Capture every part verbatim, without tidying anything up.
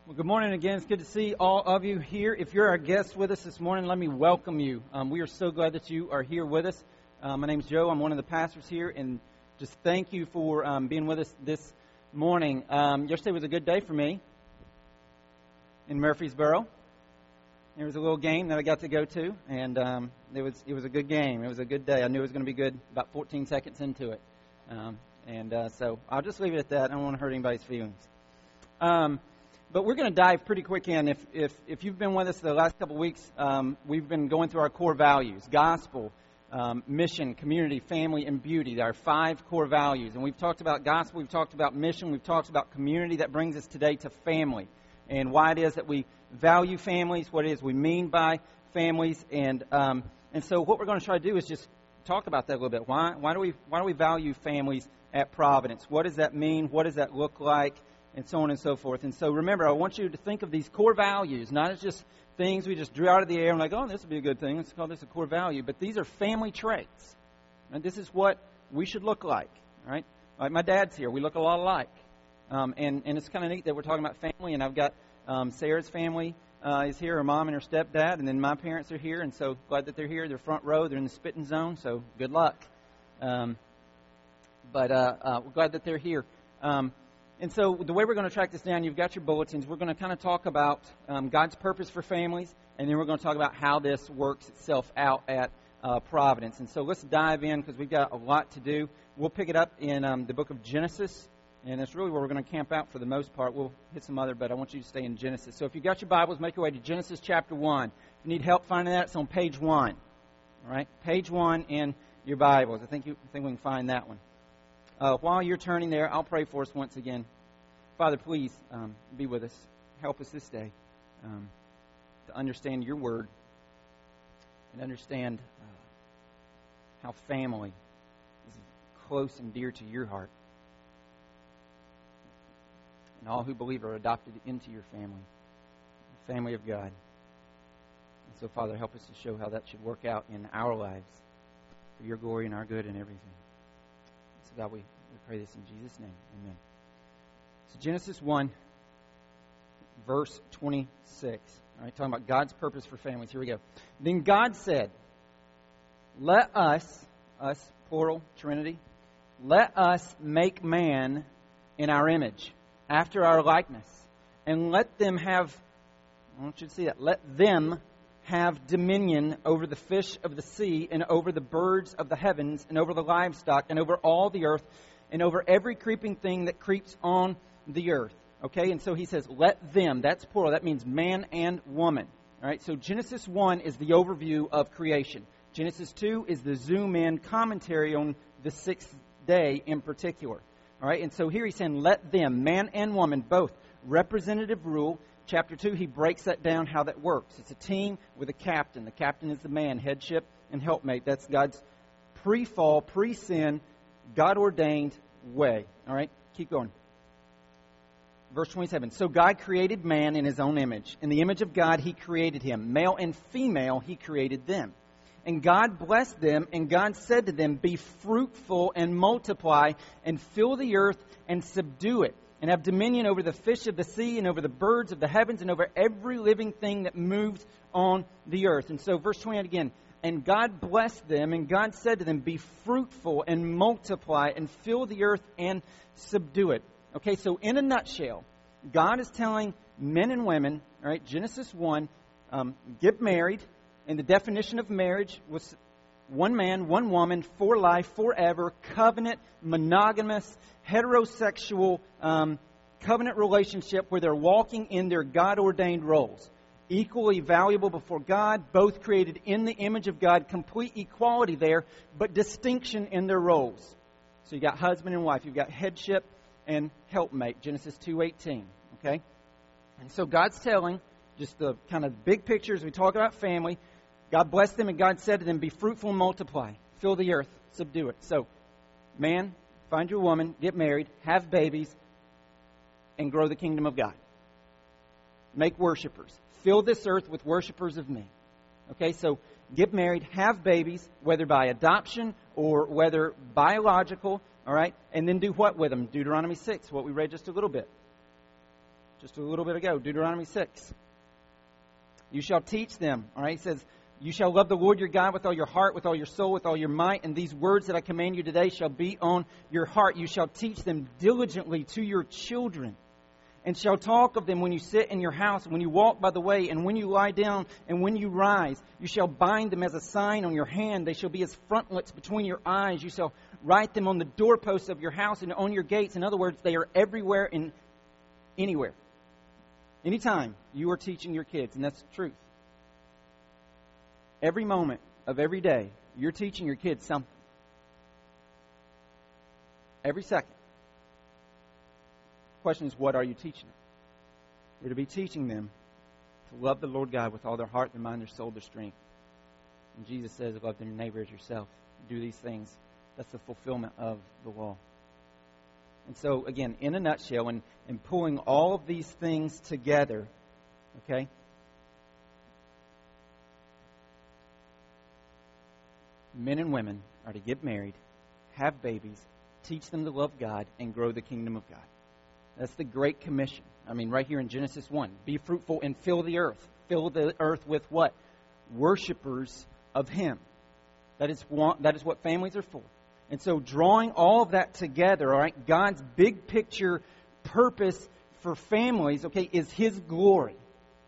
Well, good morning again. It's good to see all of you here. If you're our guest with us this morning, let me welcome you. Um, we are so glad that you are here with us. Um, my name's Joe. I'm one of the pastors here, and just thank you for um, being with us this morning. Um, yesterday was a good day for me in Murfreesboro. There was a little game that I got to go to, and um, it was it was a good game. It was a good day. I knew it was going to be good about fourteen seconds into it. Um, and uh, so I'll just leave it at that. I don't want to hurt anybody's feelings. Um, But we're going to dive pretty quick in. If if if you've been with us the last couple of weeks, um, we've been going through our core values: gospel, um, mission, community, family, and beauty. There are five core values. And we've talked about gospel, we've talked about mission, we've talked about community. That brings us today to family, and why it is that we value families, what it is we mean by families. And um, and so what we're going to try to do is just talk about that a little bit. Why why do we why do we value families at Providence? What does that mean? What does that look like? And so on and so forth. And so remember, I want you to think of these core values, not as just things we just drew out of the air and like, oh, this would be a good thing. Let's call this a core value. But these are family traits. And this is what we should look like, right? Like my dad's here. We look a lot alike. Um, and, and it's kind of neat that we're talking about family. And I've got um, Sarah's family uh, is here, her mom and her stepdad. And then my parents are here. And so glad that they're here. They're front row. They're in the spitting zone. So good luck. Um, but uh, uh, we're glad that they're here. Um And so the way we're going to track this down, you've got your bulletins. We're going to kind of talk about um, God's purpose for families, and then we're going to talk about how this works itself out at uh, Providence. And so let's dive in because we've got a lot to do. We'll pick it up in um, the book of Genesis, and that's really where we're going to camp out for the most part. We'll hit some other, but I want you to stay in Genesis. So if you've got your Bibles, make your way to Genesis chapter one. If you need help finding that, it's on page one. All right, page one in your Bibles. I think you I think we can find that one. Uh, while you're turning there, I'll pray for us once again. Father, please um, be with us. Help us this day um, to understand your word and understand uh, how family is close and dear to your heart. And all who believe are adopted into your family, the family of God. And so, Father, help us to show how that should work out in our lives for your glory and our good and everything. So, God, we, we pray this in Jesus' name. Amen. So Genesis one, verse twenty-six. All right, talking about God's purpose for families. Here we go. Then God said, let us, us, plural, Trinity, let us make man in our image, after our likeness, and let them have, I want you to see that, let them have dominion over the fish of the sea, and over the birds of the heavens, and over the livestock, and over all the earth, and over every creeping thing that creeps on the earth. Okay, and so he says, let them. That's plural. That means man and woman. All right, so Genesis one is the overview of creation. Genesis two is the zoom in commentary on the sixth day in particular. All right, and so here he's saying, let them, man and woman, both representative rule. Chapter two, he breaks that down how that works. It's a team with a captain. The captain is the man, headship and helpmate. That's God's pre-fall, pre-sin, God-ordained way. All right, keep going. Verse twenty-seven, so God created man in his own image. In the image of God, he created him. Male and female, he created them. And God blessed them, and God said to them, be fruitful and multiply, and fill the earth and subdue it, and have dominion over the fish of the sea, and over the birds of the heavens, and over every living thing that moves on the earth. And so verse twenty-eight again, and God blessed them, and God said to them, be fruitful and multiply, and fill the earth and subdue it. Okay, so in a nutshell, God is telling men and women, all right, Genesis one, um, get married. And the definition of marriage was one man, one woman, for life, forever, covenant, monogamous, heterosexual um, covenant relationship where they're walking in their God-ordained roles. Equally valuable before God, both created in the image of God, complete equality there, but distinction in their roles. So you got husband and wife, you've got headship and helpmate, Genesis two eighteen, okay? And so God's telling, just the kind of big picture as we talk about family, God blessed them and God said to them, be fruitful and multiply, fill the earth, subdue it. So, man, find your woman, get married, have babies, and grow the kingdom of God. Make worshipers. Fill this earth with worshipers of me. Okay, so get married, have babies, whether by adoption or whether biological, all right? And then do what with them? Deuteronomy six, what we read just a little bit. just a little bit ago, Deuteronomy six. You shall teach them, all right? It says, you shall love the Lord your God with all your heart, with all your soul, with all your might, and these words that I command you today shall be on your heart. You shall teach them diligently to your children, and shall talk of them when you sit in your house, when you walk by the way, and when you lie down, and when you rise. You shall bind them as a sign on your hand. They shall be as frontlets between your eyes. You shall write them on the doorposts of your house and on your gates. In other words, they are everywhere and anywhere. Anytime you are teaching your kids, and that's the truth. Every moment of every day, you're teaching your kids something. Every second. The question is, what are you teaching them? You're to be teaching them to love the Lord God with all their heart, their mind, their soul, their strength. And Jesus says, love their neighbor as yourself. Do these things. That's the fulfillment of the law. And so, again, in a nutshell, and, and pulling all of these things together, okay, men and women are to get married, have babies, teach them to love God, and grow the kingdom of God. That's the Great Commission. I mean, right here in Genesis one. Be fruitful and fill the earth. Fill the earth with what? Worshipers of Him. That is, one, that is what families are for. And so drawing all of that together, all right, God's big picture purpose for families, okay, is His glory.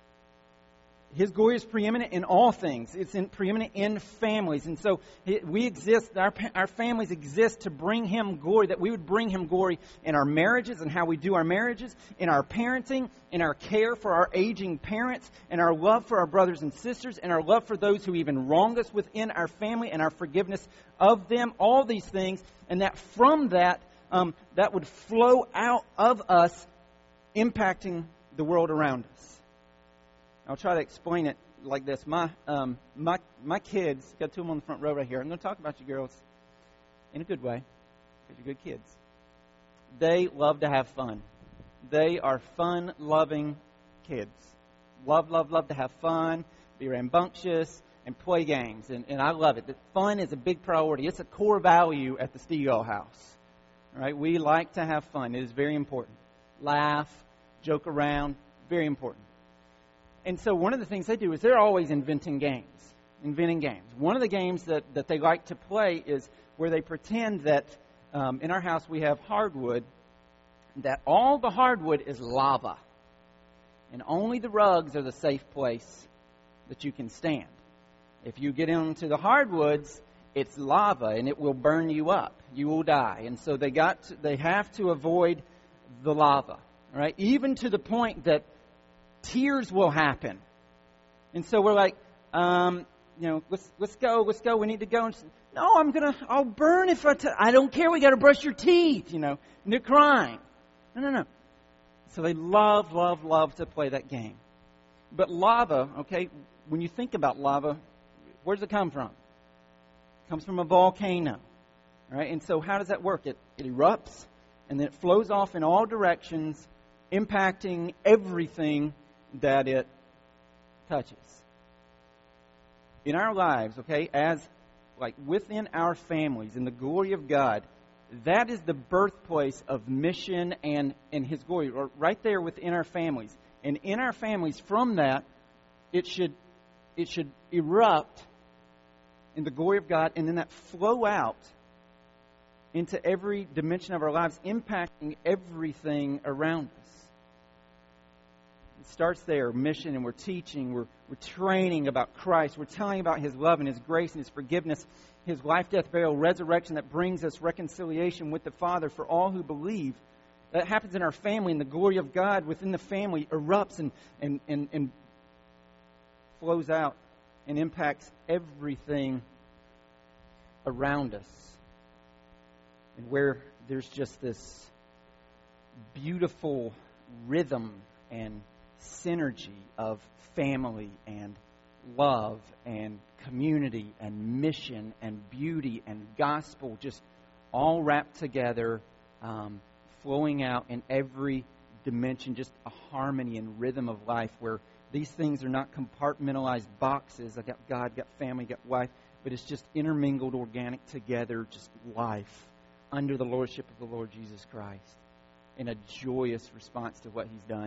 His glory is preeminent in all things. It's in, preeminent in families. And so we exist, our, our families exist to bring Him glory, that we would bring Him glory in our marriages and how we do our marriages, in our parenting, in our care for our aging parents, in our love for our brothers and sisters, and our love for those who even wrong us within our family, and our forgiveness of them, all these things. And that from that, um, that would flow out of us, impacting the world around us. I'll try to explain it like this. My um, my my kids, got two of them on the front row right here. I'm going to talk about you girls in a good way, because you're good kids. They love to have fun. They are fun-loving kids. Love, love, love to have fun, be rambunctious, and play games. And, and I love it. That fun is a big priority. It's a core value at the Stegall house. All right? We like to have fun. It is very important. Laugh, joke around, very important. And so one of the things they do is they're always inventing games, inventing games. One of the games that, that they like to play is where they pretend that um, in our house we have hardwood, that all the hardwood is lava. And only the rugs are the safe place that you can stand. If you get into the hardwoods, it's lava and it will burn you up. You will die. And so they got to, they have to avoid the lava, right? Even to the point that tears will happen. And so we're like, um, you know, let's let's go, let's go. We need to go. And no, I'm gonna, I'll burn if I. T- I don't care. We got to brush your teeth, you know. And they're crying. No, no, no. So they love, love, love to play that game. But lava, okay, when you think about lava, where does it come from? It comes from a volcano, right? And so how does that work? It it erupts and then it flows off in all directions, impacting everything that it touches. In our lives, okay, as like within our families, in the glory of God, that is the birthplace of mission and, and His glory, or right there within our families. And in our families, from that, it should it should erupt in the glory of God, and then that flow out into every dimension of our lives, impacting everything around us. It starts there, mission, and we're teaching, we're, we're training about Christ, we're telling about His love and His grace and His forgiveness, His life, death, burial, resurrection that brings us reconciliation with the Father for all who believe. That happens in our family, and the glory of God within the family erupts and, and, and, and flows out and impacts everything around us. And where there's just this beautiful rhythm and synergy of family and love and community and mission and beauty and gospel just all wrapped together, um, flowing out in every dimension, just a harmony and rhythm of life where these things are not compartmentalized boxes. I got God, got family, got wife, but it's just intermingled, organic together, just life under the lordship of the Lord Jesus Christ in a joyous response to what He's done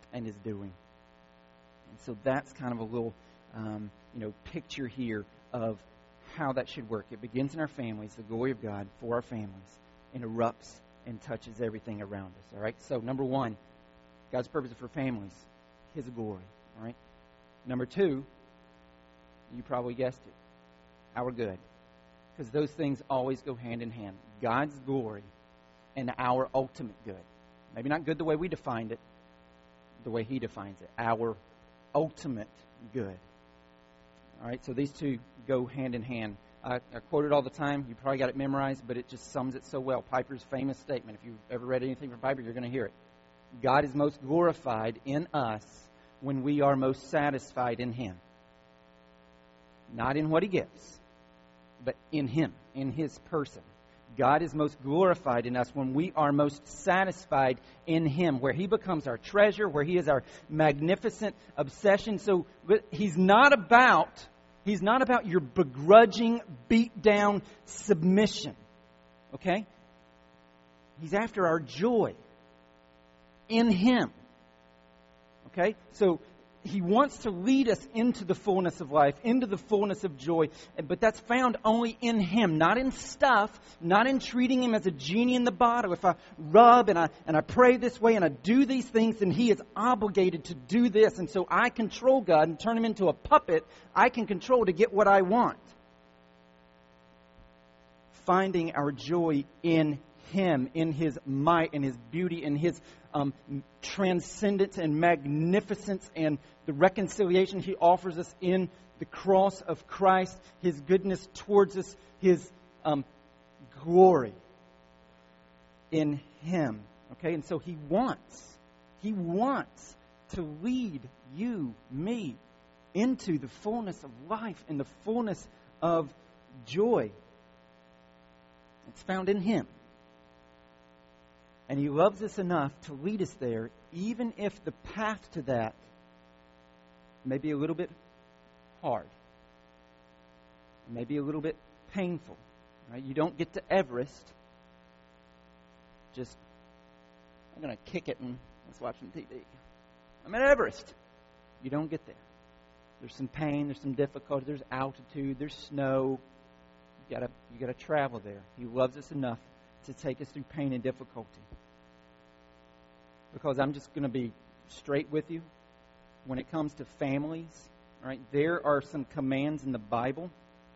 and is doing. And so that's kind of a little, um, you know, picture here of how that should work. It begins in our families. The glory of God for our families and erupts and touches everything around us. All right. So number one, God's purpose for families, His glory. All right. Number two, you probably guessed it, our good, because those things always go hand in hand. God's glory and our ultimate good. Maybe not good the way we defined it, the way He defines it. Our ultimate good. All right, so these two go hand in hand. I, I quote it all the time. You probably got it memorized, but it just sums it so well. Piper's famous statement. If you've ever read anything from Piper, you're going to hear it. God is most glorified in us when we are most satisfied in Him. Not in what He gives, but in Him, in His person. God is most glorified in us when we are most satisfied in Him, where He becomes our treasure, where He is our magnificent obsession. So He's not about, He's not about your begrudging, beat down submission. Okay? He's after our joy in Him. Okay? So He wants to lead us into the fullness of life, into the fullness of joy. But that's found only in Him, not in stuff, not in treating Him as a genie in the bottle. If I rub and I and I pray this way and I do these things, then He is obligated to do this. And so I control God and turn Him into a puppet I can control to get what I want. Finding our joy in Him, in His might, in His beauty, in His um, transcendence and magnificence, and the reconciliation He offers us in the cross of Christ, His goodness towards us, His um, glory in Him. Okay, and so He wants, He wants to lead you, me, into the fullness of life and the fullness of joy. It's found in Him. And He loves us enough to lead us there, even if the path to that may be a little bit hard, maybe a little bit painful. Right? You don't get to Everest just, I'm going to kick it and let's watch some T V. I'm at Everest. You don't get there. There's some pain, there's some difficulty, there's altitude, there's snow. You gotta, you gotta travel there. He loves us enough to take us through pain and difficulty. Because I'm just going to be straight with you. When it comes to families, right, there are some commands in the Bible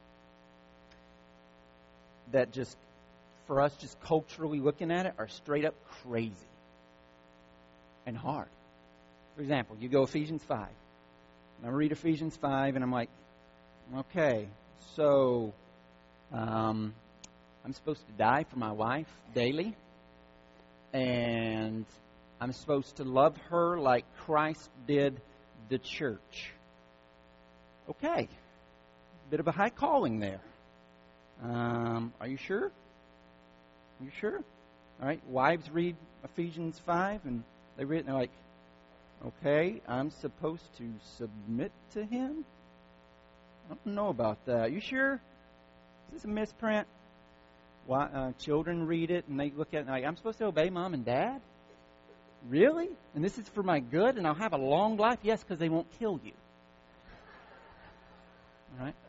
that just, for us just culturally looking at it, are straight up crazy and hard. For example, you go Ephesians five. And I read Ephesians five and I'm like, okay, so um, I'm supposed to die for my wife daily, and I'm supposed to love her like Christ did the church. Okay. Bit of a high calling there. Um, are you sure? Are you sure? All right. Wives read Ephesians five and they read it and they're like, okay, I'm supposed to submit to Him? I don't know about that. Are you sure? Is this a misprint? Why, uh, children read it and they look at it and they're like, I'm supposed to obey Mom and Dad? Really? And this is for my good and I'll have a long life? Yes, because they won't kill you. All right?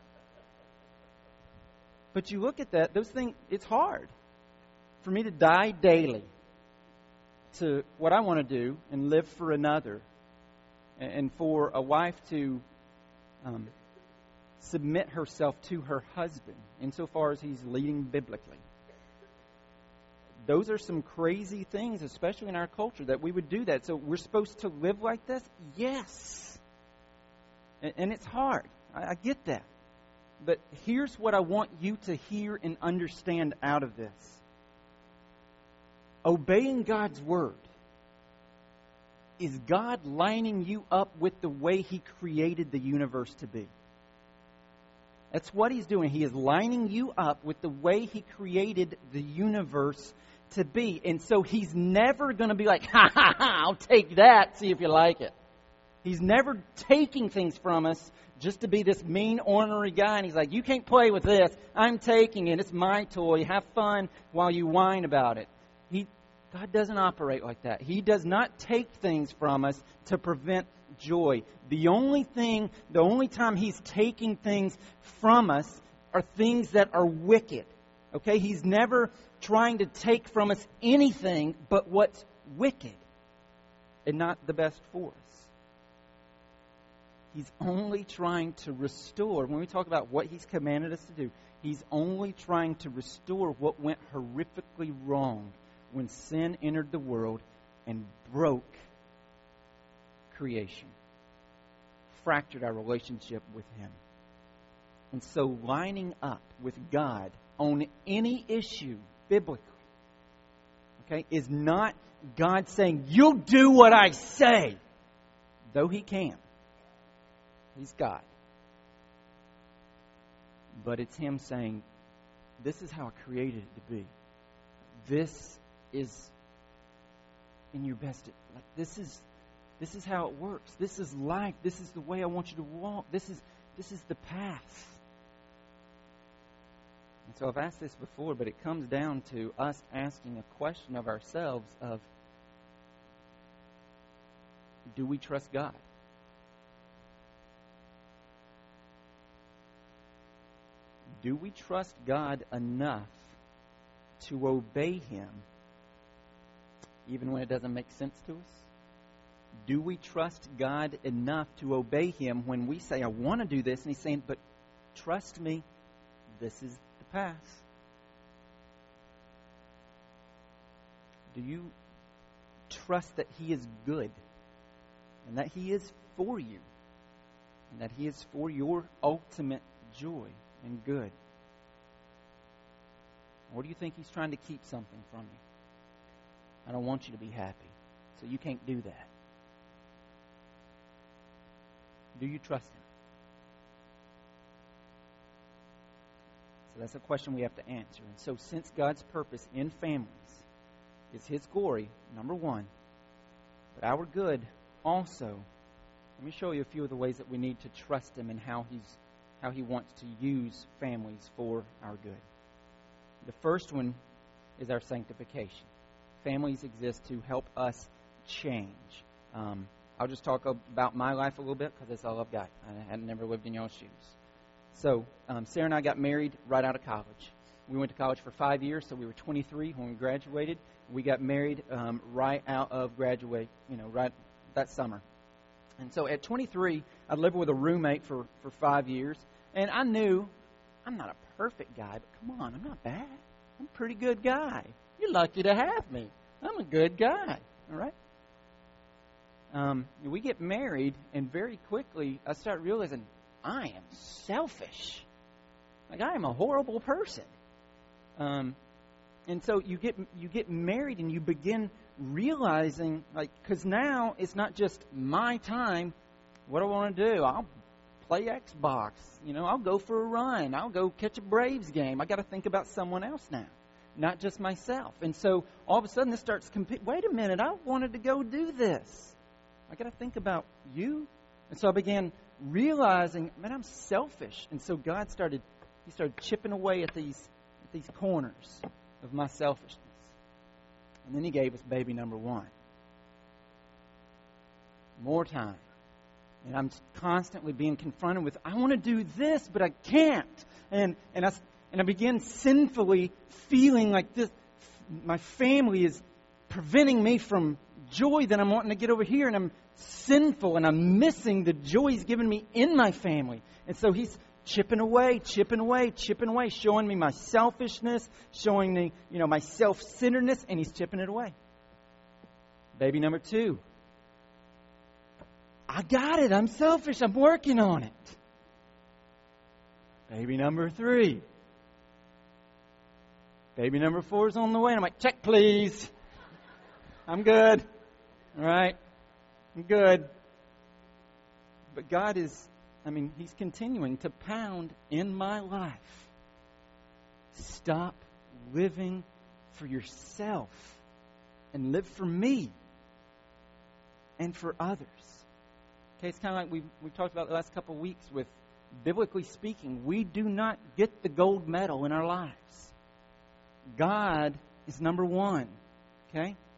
But you look at that, those things, it's hard for me to die daily to what I want to do and live for another, and for a wife to um, submit herself to her husband insofar as he's leading biblically. Those are some crazy things, especially in our culture, that we would do that. So we're supposed to live like this? Yes. And, and it's hard. I, I get that. But here's what I want you to hear and understand out of this. Obeying God's Word is God lining you up with the way He created the universe to be. That's what He's doing. He is lining you up with the way He created the universe to be. And so He's never going to be like, ha ha ha, I'll take that, see if you like it. He's never taking things from us just to be this mean, ornery guy. And He's like, you can't play with this. I'm taking it. It's my toy. Have fun while you whine about it. He God doesn't operate like that. He does not take things from us to prevent joy. The only thing, the only time He's taking things from us are things that are wicked. Okay? He's never trying to take from us anything but what's wicked and not the best for us. He's only trying to restore. When we talk about what He's commanded us to do, He's only trying to restore what went horrifically wrong when sin entered the world and broke creation, fractured our relationship with Him. And so lining up with God on any issue biblically, okay, is not God saying, "You'll do what I say," though He can. He's God. But it's Him saying, "This is how I created it to be. This is in your best. Like this is, this is how it works. This is life. This is the way I want you to walk. This is, this is the path." And so I've asked this before, but it comes down to us asking a question of ourselves of, do we trust God? Do we trust God enough to obey Him even when it doesn't make sense to us? Do we trust God enough to obey Him when we say, "I want to do this," and He's saying, "But trust me, this is the path"? Do you trust that He is good and that He is for you and that He is for your ultimate joy and good? Or do you think He's trying to keep something from you? "I don't want you to be happy, so you can't do that." Do you trust Him? So that's a question we have to answer. And so since God's purpose in families is His glory, number one, but our good also, let me show you a few of the ways that we need to trust Him and how He's how He wants to use families for our good. The first one is our sanctification. Families exist to help us change. Um, I'll just talk about my life a little bit because that's all I've got. I had never lived in y'all's shoes. So um, Sarah and I got married right out of college. We went to college for five years, so we were twenty-three when we graduated. We got married um, right out of graduate, you know, right that summer. And so at twenty-three, I lived with a roommate for, for five years. And I knew I'm not a perfect guy, but come on, I'm not bad. I'm a pretty good guy. You're lucky to have me. I'm a good guy. All right? Um, we get married, and very quickly I start realizing I am selfish. Like, I am a horrible person. Um, and so you get you get married, and you begin realizing, like, because now it's not just my time. What do I want to do? I'll play Xbox. You know, I'll go for a run. I'll go catch a Braves game. I got to think about someone else now, not just myself. And so all of a sudden this starts competing. Wait a minute, I wanted to go do this. I got to think about you. And so I began realizing, man, I'm selfish. And so God started, He started chipping away at these at these corners of my selfishness. And then He gave us baby number one. More time. And I'm constantly being confronted with, I want to do this, but I can't. And and I, and I begin sinfully feeling like this. My family is preventing me from joy that I'm wanting to get over here. And I'm sinful, and I'm missing the joy He's given me in my family. And so He's chipping away, chipping away, chipping away, showing me my selfishness, showing me, you know, my self-centeredness, and He's chipping it away. Baby number two. I got it. I'm selfish. I'm working on it. Baby number three. Baby number four is on the way. And I'm like, check, please. I'm good. All right. I'm good. But God is, I mean, He's continuing to pound in my life. Stop living for yourself and live for me and for others. Okay, it's kind of like we we talked about the last couple of weeks with, biblically speaking, we do not get the gold medal in our lives. God is number one. Okay?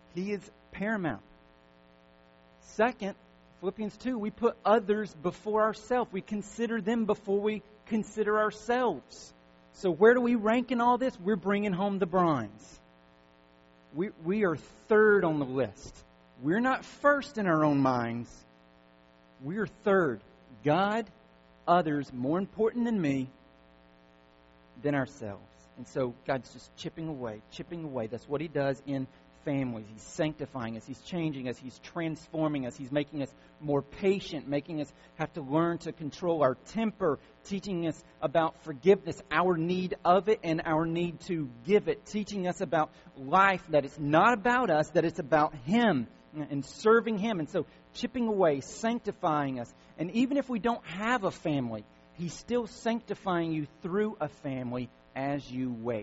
He is paramount. Second, Philippians two, we put others before ourselves. We consider them before we consider ourselves. So where do we rank in all this? We're bringing home the bronze. We, we are third on the list. We're not first in our own minds. We're third. God, others, more important than me, than ourselves. And so God's just chipping away, chipping away. That's what He does in families. He's sanctifying us. He's changing us. He's transforming us. He's making us more patient, making us have to learn to control our temper, teaching us about forgiveness, our need of it and our need to give it, teaching us about life, that it's not about us, that it's about Him and serving Him. And so chipping away, sanctifying us. And even if we don't have a family, He's still sanctifying you through a family as you wait.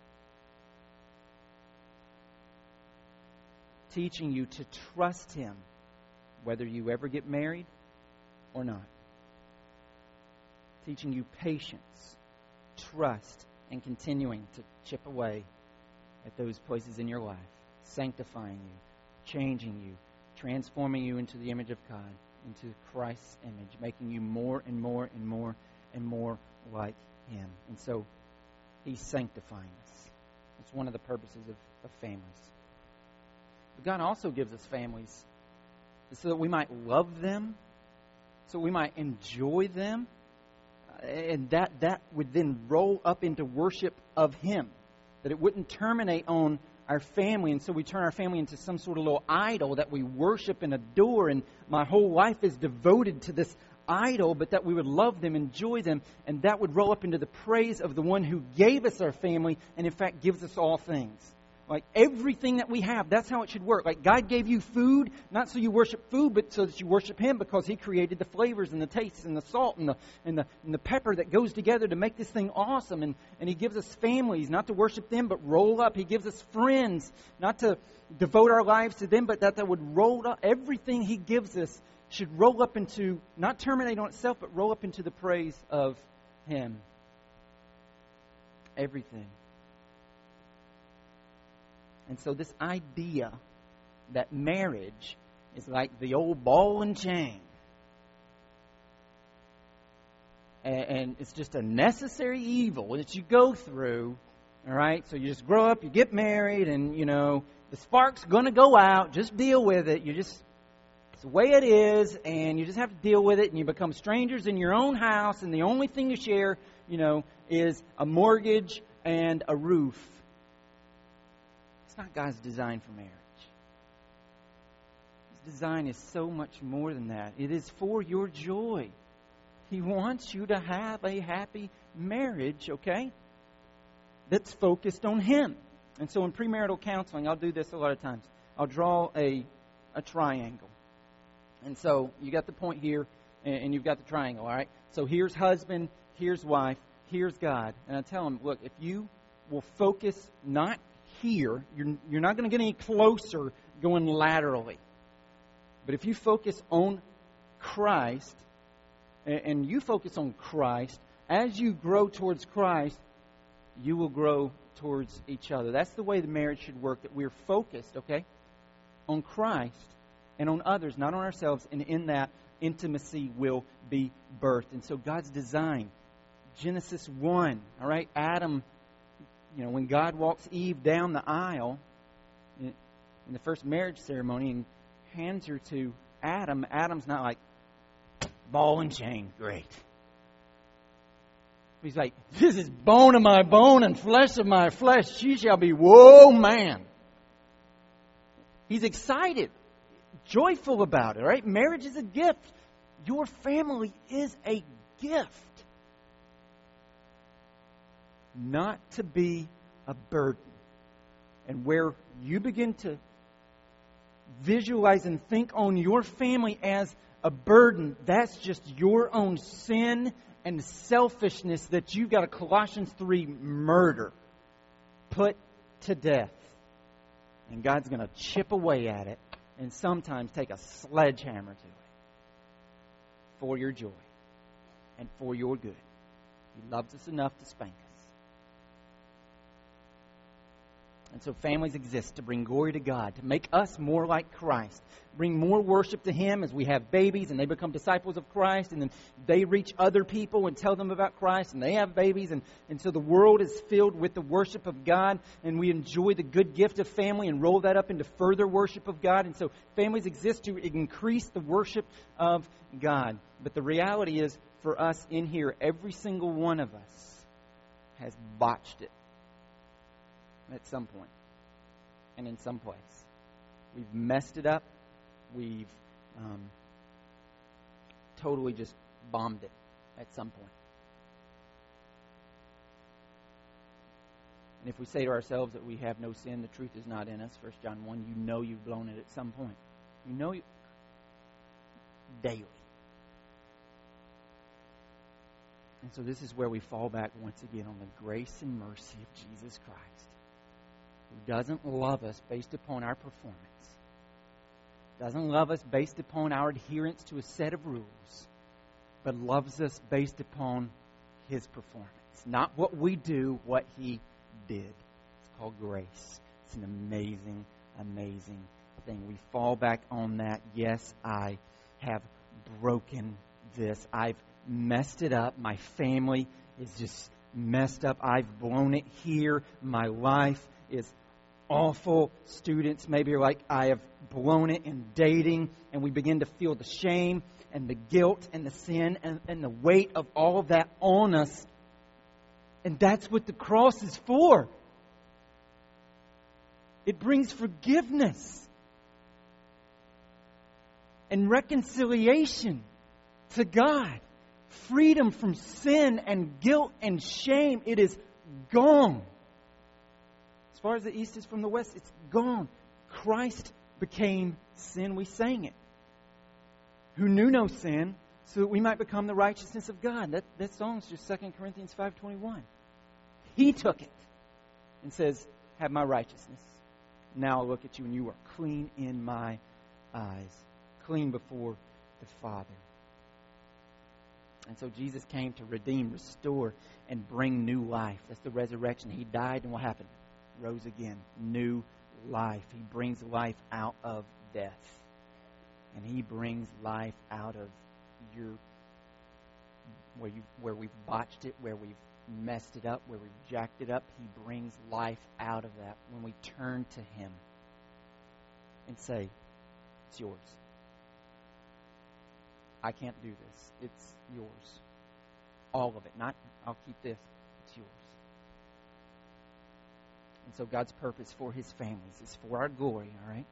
Teaching you to trust Him, whether you ever get married or not. Teaching you patience, trust, and continuing to chip away at those places in your life. Sanctifying you, changing you, transforming you into the image of God, into Christ's image, making you more and more and more and more like Him. And so He's sanctifying us. It's one of the purposes of, of families. But God also gives us families so that we might love them, so we might enjoy them, and that, that would then roll up into worship of Him. That it wouldn't terminate on our family, and so we turn our family into some sort of little idol that we worship and adore, and my whole life is devoted to this idol, but that we would love them, enjoy them, and that would roll up into the praise of the one who gave us our family and in fact gives us all things. Like everything that we have, that's how it should work. Like God gave you food, not so you worship food, but so that you worship Him, because He created the flavors and the tastes and the salt and the and the, and the pepper that goes together to make this thing awesome. And, and He gives us families, not to worship them, but roll up. He gives us friends, not to devote our lives to them, but that that would roll up. Everything He gives us should roll up into, not terminate on itself, but roll up into the praise of Him. Everything. And so this idea that marriage is like the old ball and chain, and it's just a necessary evil that you go through, all right? So you just grow up, you get married, and, you know, the spark's going to go out. Just deal with it. You just, it's the way it is, and you just have to deal with it, and you become strangers in your own house, and the only thing you share, you know, is a mortgage and a roof. Not God's design for marriage. His design is so much more than that. It is for your joy. He wants you to have a happy marriage, okay? That's focused on Him. And so in premarital counseling, I'll do this a lot of times. I'll draw a, a triangle. And so you got the point here, and you've got the triangle, all right? So here's husband, here's wife, here's God. And I tell them, look, if you will focus not here, you're, you're not going to get any closer going laterally. But if you focus on Christ, and, and you focus on Christ, as you grow towards Christ, you will grow towards each other. That's the way the marriage should work, that we're focused, okay, on Christ and on others, not on ourselves, and in that, intimacy will be birthed. And so God's design, Genesis one, all right, Adam, you know, when God walks Eve down the aisle in, in the first marriage ceremony and hands her to Adam, Adam's not like, ball and chain, great. He's like, this is bone of my bone and flesh of my flesh. She shall be, whoa, man. He's excited, joyful about it, all right? Marriage is a gift. Your family is a gift. Not to be a burden. And where you begin to visualize and think on your family as a burden, that's just your own sin and selfishness that you've got a Colossians three murder. Put to death. And God's going to chip away at it and sometimes take a sledgehammer to it for your joy and for your good. He loves us enough to spank us. And so families exist to bring glory to God, to make us more like Christ, bring more worship to Him as we have babies and they become disciples of Christ, and then they reach other people and tell them about Christ, and they have babies, and, and so the world is filled with the worship of God, and we enjoy the good gift of family and roll that up into further worship of God. And so families exist to increase the worship of God. But the reality is, for us in here, every single one of us has botched it at some point and in some place. We've messed it up. We've um, totally just bombed it at some point. And if we say to ourselves that we have no sin, the truth is not in us, First John one, you know you've blown it at some point. You know you daily. And so this is where we fall back once again on the grace and mercy of Jesus Christ, who doesn't love us based upon our performance, doesn't love us based upon our adherence to a set of rules, but loves us based upon His performance. Not what we do, what He did. It's called grace. It's an amazing, amazing thing. We fall back on that. Yes, I have broken this. I've messed it up. My family is just messed up. I've blown it here. My life is awful. Students maybe are like, I have blown it in dating, and we begin to feel the shame and the guilt and the sin and, and the weight of all of that on us. And that's what the cross is for. It brings forgiveness and reconciliation to God. Freedom from sin and guilt and shame. It is gone. As far as the east is from the west, it's gone. Christ became sin. We sang it. Who knew no sin, so that we might become the righteousness of God. That, that song is just Second Corinthians five twenty-one. He took it and says, have my righteousness. Now I look at you and you are clean in my eyes. Clean before the Father. And so Jesus came to redeem, restore, and bring new life. That's the resurrection. He died, and what happened? Rose again. New life. He brings life out of death. And He brings life out of your where you where we've botched it, where we've messed it up, where we've jacked it up. He brings life out of that when we turn to Him and say, it's yours. I can't do this. It's yours. All of it. Not, I'll keep this. It's yours. And so God's purpose for His families is for our glory, all right?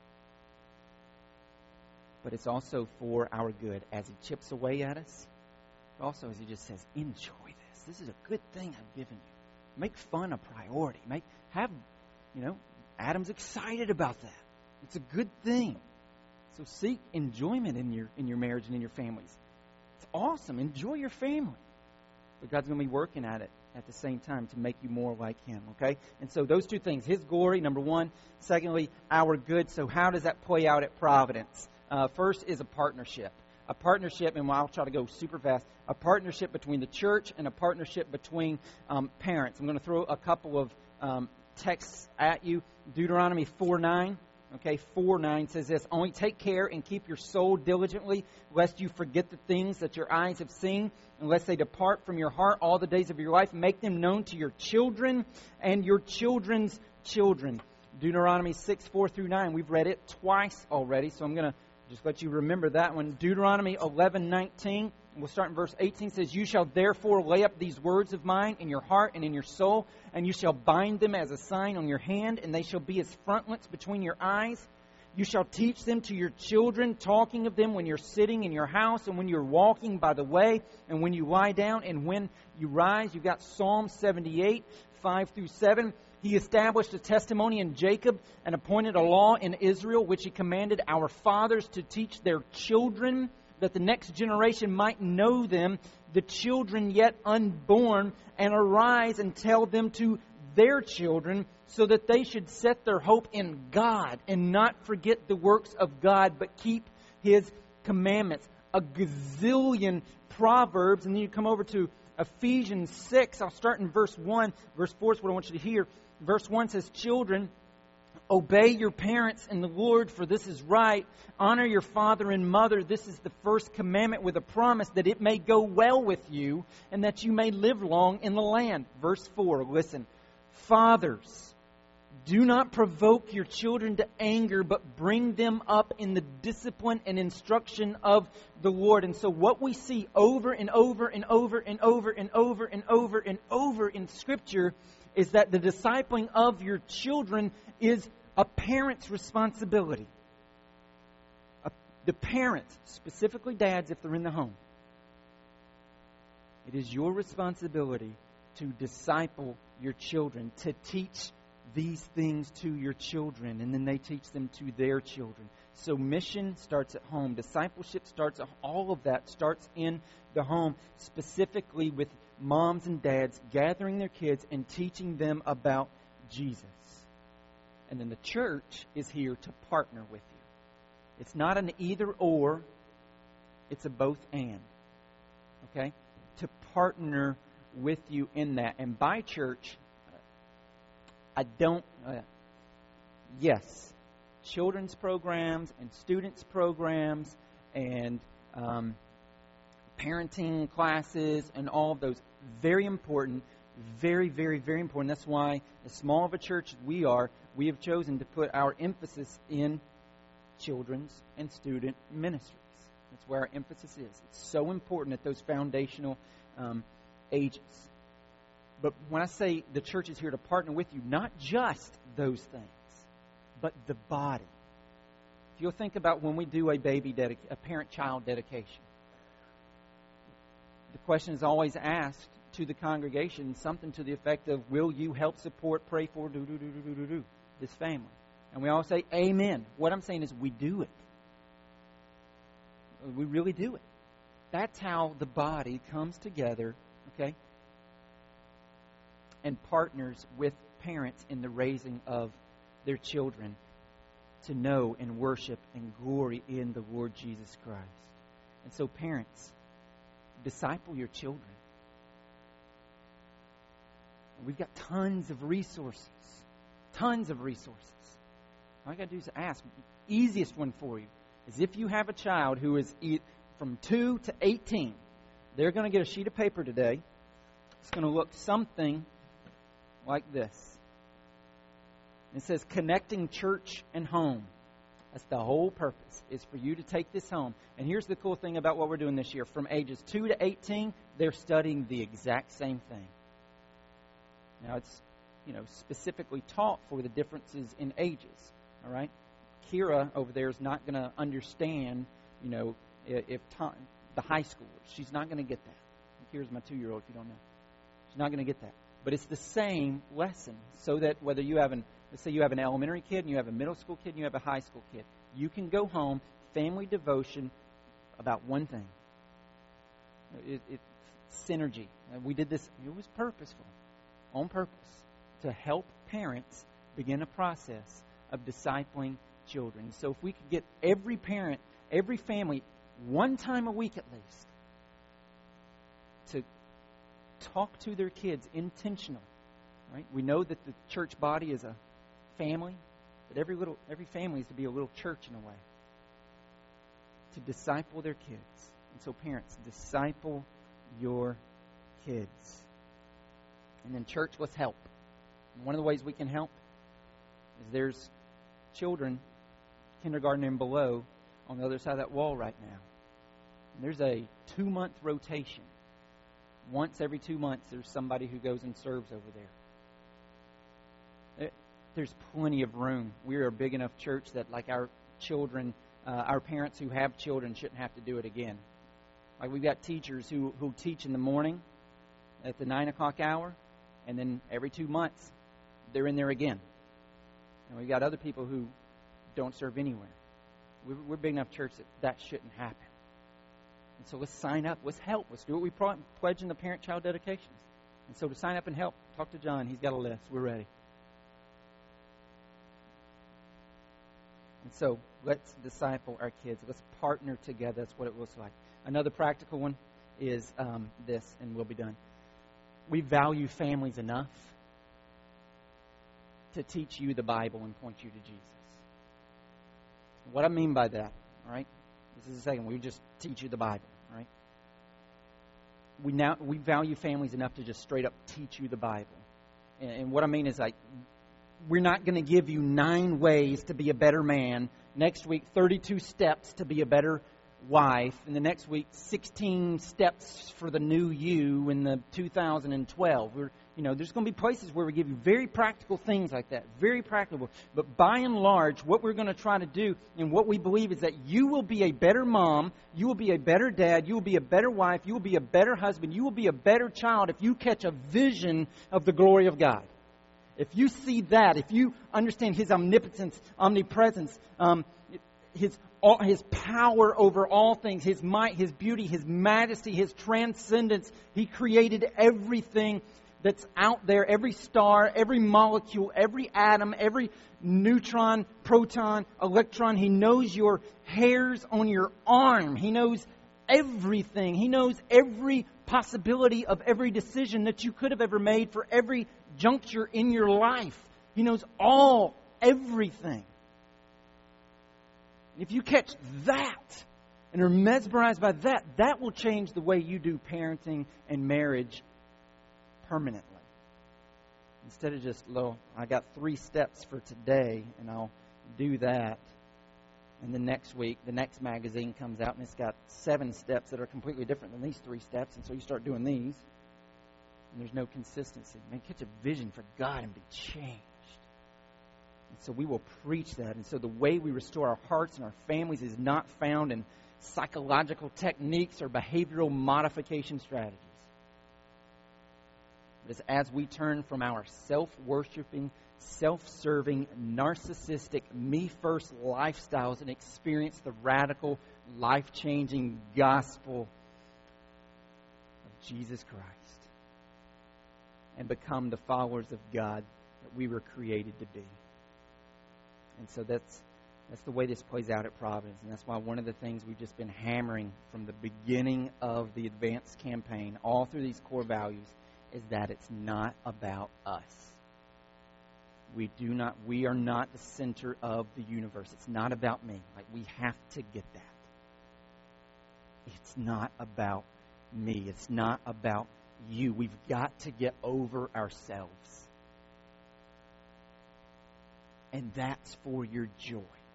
But it's also for our good. As He chips away at us, also as He just says, enjoy this. This is a good thing I've given you. Make fun a priority. Make have, you know, Adam's excited about that. It's a good thing. So seek enjoyment in your in your marriage and in your families. It's awesome. Enjoy your family. But God's going to be working at it at the same time to make you more like Him, okay? And so those two things, His glory, number one. Secondly, our good. So how does that play out at Providence? Uh, first is a partnership. A partnership, and I'll try to go super fast, a partnership between the church and a partnership between um, parents. I'm going to throw a couple of um, texts at you. Deuteronomy four nine. Okay, four nine says this, only take care and keep your soul diligently, lest you forget the things that your eyes have seen, unless they depart from your heart all the days of your life. Make them known to your children and your children's children. Deuteronomy six, four through nine. We've read it twice already, so I'm going to just let you remember that one. Deuteronomy eleven nineteen. We'll start in verse eighteen. It says, you shall therefore lay up these words of mine in your heart and in your soul, and you shall bind them as a sign on your hand, and they shall be as frontlets between your eyes. You shall teach them to your children, talking of them when you're sitting in your house, and when you're walking by the way, and when you lie down, and when you rise. You've got Psalm seventy-eight, five through seven. He established a testimony in Jacob and appointed a law in Israel, which He commanded our fathers to teach their children, that the next generation might know them, the children yet unborn, and arise and tell them to their children, so that they should set their hope in God and not forget the works of God, but keep His commandments. A gazillion proverbs, and then you come over to Ephesians six. I'll start in verse one. Verse four is what I want you to hear. Verse one says, children, obey your parents in the Lord, for this is right. Honor your father and mother. This is the first commandment with a promise that it may go well with you and that you may live long in the land. Verse four, listen. Fathers, do not provoke your children to anger, but bring them up in the discipline and instruction of the Lord. And so what we see over and over and over and over and over and over and over in Scripture is that the discipling of your children is a parent's responsibility. A, the parents, specifically dads if they're in the home. It is your responsibility to disciple your children, to teach these things to your children, and then they teach them to their children. So mission starts at home. Discipleship starts, all of that starts in the home, specifically with moms and dads gathering their kids and teaching them about Jesus. And then the church is here to partner with you. It's not an either or, it's a both and. Okay? To partner with you in that. And by church, I don't, uh, yes, children's programs and students' programs and um, parenting classes and all of those, very important, very, very, very important. That's why, as small of a church as we are, we have chosen to put our emphasis in children's and student ministries. That's where our emphasis is. It's so important at those foundational um, ages. But when I say the church is here to partner with you, not just those things, but the body. If you'll think about when we do a baby, dedic- a parent-child dedication, the question is always asked to the congregation, something to the effect of, will you help support, pray for, do, do, do, do, do, do, do, this family? And we all say, amen. What I'm saying is we do it. We really do it. That's how the body comes together, okay, and partners with parents in the raising of their children to know and worship and glory in the Lord Jesus Christ. And so parents, disciple your children. We've got tons of resources. Tons of resources. All you got to do is ask. The easiest one for you is if you have a child who is from two to eighteen, they're going to get a sheet of paper today. It's going to look something like this. It says connecting church and home. That's the whole purpose, is for you to take this home. And here's the cool thing about what we're doing this year. From ages two to eighteen, they're studying the exact same thing. Now, it's, you know, specifically taught for the differences in ages. All right? Kira over there is not going to understand, you know, if time, the high schoolers. She's not going to get that. Kira's my two-year-old, if you don't know. She's not going to get that. But it's the same lesson, so that whether you have an, let's say you have an elementary kid and you have a middle school kid and you have a high school kid, you can go home, family devotion, about one thing. It, it, synergy. And we did this, it was purposeful, on purpose, to help parents begin a process of discipling children. So if we could get every parent, every family, one time a week at least, to talk to their kids intentionally, right? We know that the church body is a family, but every little every family is to be a little church in a way. To disciple their kids. And so parents, disciple your kids. And then church, let's help. And one of the ways we can help is there's children, kindergarten and below, on the other side of that wall right now. And there's a two-month rotation. Once every two months, there's somebody who goes and serves over there. There's plenty of room. We're a big enough church that, like, our children, uh, our parents who have children shouldn't have to do it again. Like, we've got teachers who, who teach in the morning at the nine o'clock hour, and then every two months, they're in there again. And we've got other people who don't serve anywhere. We're, we're a big enough church that that shouldn't happen. And so let's sign up. Let's help. Let's do what we pledge in the parent-child dedications. And so to sign up and help, talk to John. He's got a list. We're ready. And so let's disciple our kids. Let's partner together. That's what it looks like. Another practical one is um, this, and we'll be done. We value families enough. to teach you the Bible and point you to Jesus. What I mean by that, all right? This is the second. We just teach you the Bible, all right? We now we value families enough to just straight up teach you the Bible. And, and what I mean is, like, we're not going to give you nine ways to be a better man. Next week, thirty-two steps to be a better wife. And the next week, sixteen steps for the new you in the two thousand twelve. We're, you know, there's going to be places where we give you very practical things like that. Very practical. But by and large, what we're going to try to do and what we believe is that you will be a better mom. You will be a better dad. You will be a better wife. You will be a better husband. You will be a better child if you catch a vision of the glory of God. If you see that, if you understand His omnipotence, omnipresence, um, His all, His power over all things, His might, His beauty, His majesty, His transcendence, He created everything that's out there, every star, every molecule, every atom, every neutron, proton, electron. He knows your hairs on your arm. He knows everything. He knows every possibility of every decision that you could have ever made for every juncture in your life. He knows all, everything. If you catch that and are mesmerized by that, that will change the way you do parenting and marriage permanently. Instead of just, well, I got three steps for today and I'll do that. And the next week, the next magazine comes out and it's got seven steps that are completely different than these three steps. And so you start doing these. And there's no consistency. Man, catch a vision for God and be changed. And so we will preach that. And so the way we restore our hearts and our families is not found in psychological techniques or behavioral modification strategies. But it's as we turn from our self-worshiping, self-serving, narcissistic, me-first lifestyles and experience the radical, life-changing gospel of Jesus Christ and become the followers of God that we were created to be. And so that's that's the way this plays out at Providence. And that's why one of the things we've just been hammering from the beginning of the Advanced campaign, all through these core values, is that it's not about us. We do not, we are not the center of the universe. It's not about me. Like, we have to get that. It's not about me. It's not about you. We've got to get over ourselves. And that's for your joy.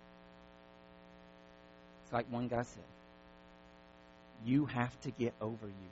It's like one guy said, you have to get over you.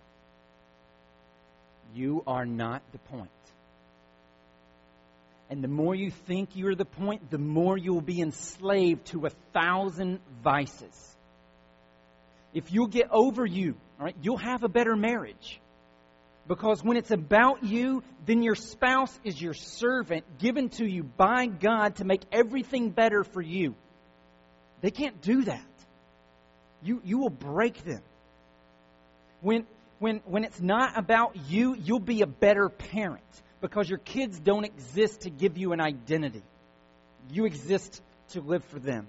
You are not the point. And the more you think you're the point, the more you'll be enslaved to a thousand vices. If you'll get over you, all right, you'll have a better marriage. Because when it's about you, then your spouse is your servant given to you by God to make everything better for you. They can't do that. You you will break them. When when when it's not about you, you'll be a better parent because your kids don't exist to give you an identity. You exist to live for them.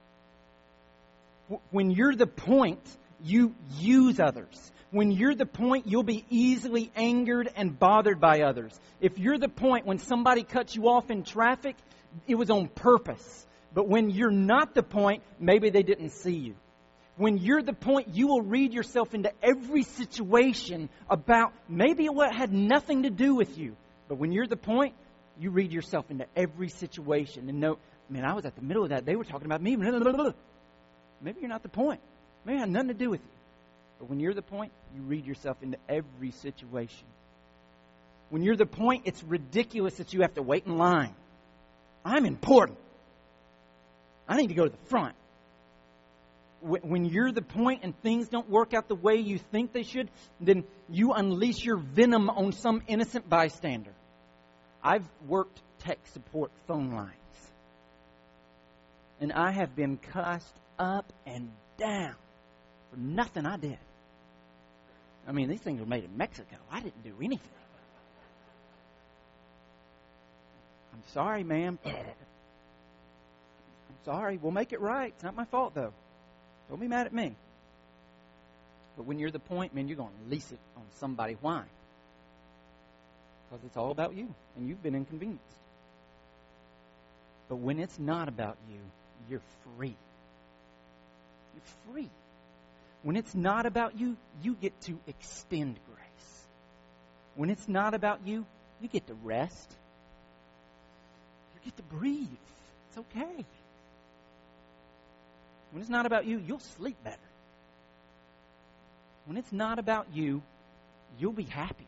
When you're the point, you use others. When you're the point, you'll be easily angered and bothered by others. If you're the point, when somebody cuts you off in traffic, it was on purpose. But when you're not the point, maybe they didn't see you. When you're the point, you will read yourself into every situation about maybe what had nothing to do with you. But when you're the point, you read yourself into every situation and know, man, I was at the middle of that. They were talking about me. Maybe you're not the point. Maybe it had nothing to do with you. But when you're the point, you read yourself into every situation. When you're the point, it's ridiculous that you have to wait in line. I'm important. I need to go to the front. When you're the point and things don't work out the way you think they should, then you unleash your venom on some innocent bystander. I've worked tech support phone lines. And I have been cussed up and down for nothing I did. I mean, these things were made in Mexico. I didn't do anything. I'm sorry, ma'am. I'm sorry. We'll make it right. It's not my fault, though. Don't be mad at me. But when you're the point, man, you're going to release it on somebody. Why? Because it's all about you, and you've been inconvenienced. But when it's not about you, you're free. You're free. When it's not about you, you get to extend grace. When it's not about you, you get to rest. You get to breathe. It's okay. When it's not about you, you'll sleep better. When it's not about you, you'll be happier.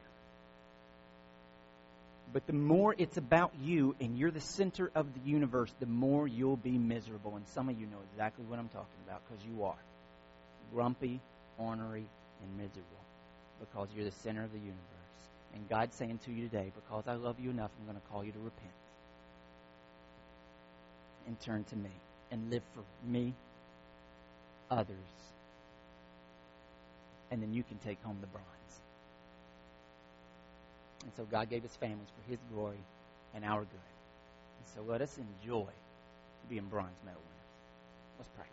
But the more it's about you and you're the center of the universe, the more you'll be miserable. And some of you know exactly what I'm talking about because you are. Grumpy, ornery, and miserable because you're the center of the universe. And God's saying to you today, because I love you enough, I'm going to call you to repent. And turn to me. And live for me, others. And then you can take home the bronze. And so God gave us families for His glory and our good. And so let us enjoy being bronze medal winners. Let's pray.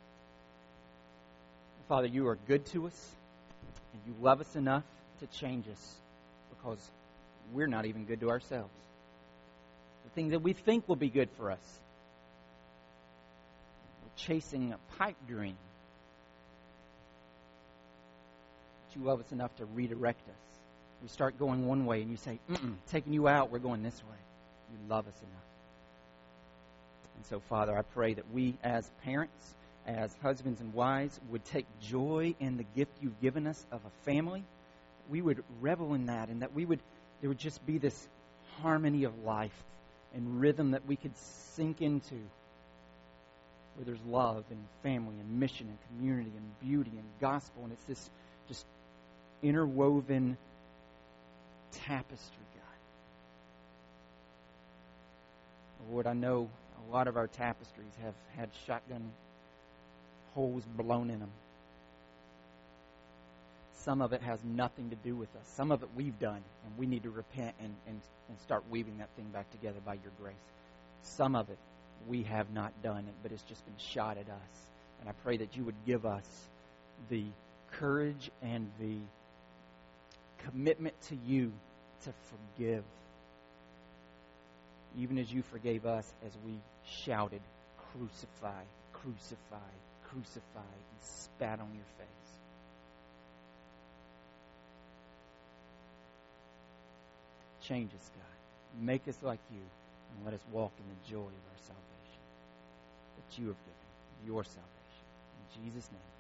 Father, you are good to us, and you love us enough to change us because we're not even good to ourselves. The things that we think will be good for us. We're chasing a pipe dream. But you love us enough to redirect us. We start going one way, and you say, mm-mm, taking you out, we're going this way. You love us enough. And so, Father, I pray that we as parents, as husbands and wives, would take joy in the gift you've given us of a family. We would revel in that, and that we would there would just be this harmony of life and rhythm that we could sink into, where there's love and family and mission and community and beauty and gospel, and it's this just interwoven tapestry, God. Lord, I know a lot of our tapestries have had shotgun holes blown in them. Some of it has nothing to do with us. Some of it we've done, and we need to repent and, and, and start weaving that thing back together by your grace. Some of it we have not done, but it's just been shot at us. And I pray that you would give us the courage and the commitment to you to forgive, even as you forgave us as we shouted, crucify, crucify, crucify, and spat on your face. Change us, God. Make us like you, and let us walk in the joy of our salvation that you have given, your salvation. In Jesus' name.